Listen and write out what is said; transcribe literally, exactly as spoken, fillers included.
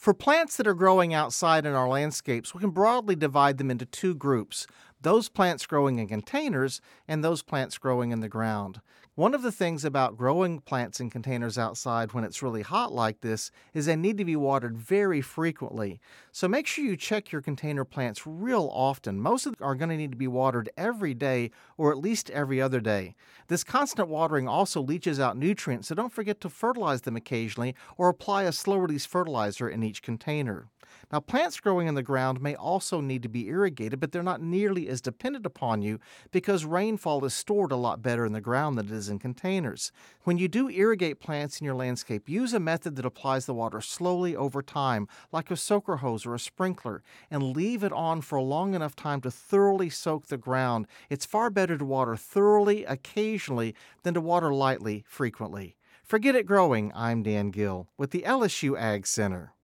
For plants that are growing outside in our landscapes, we can broadly divide them into two groups: those plants growing in containers and those plants growing in the ground. One of the things about growing plants in containers outside when it's really hot like this is they need to be watered very frequently. So make sure you check your container plants real often. Most of them are going to need to be watered every day or at least every other day. This constant watering also leaches out nutrients, so don't forget to fertilize them occasionally or apply a slow-release fertilizer in each container. Now, plants growing in the ground may also need to be irrigated, but they're not nearly as dependent upon you because rainfall is stored a lot better in the ground than it is in containers. When you do irrigate plants in your landscape, use a method that applies the water slowly over time, like a soaker hose or a sprinkler, and leave it on for a long enough time to thoroughly soak the ground. It's far better to water thoroughly occasionally than to water lightly frequently. For Get It Growing, I'm Dan Gill with the L S U Ag Center.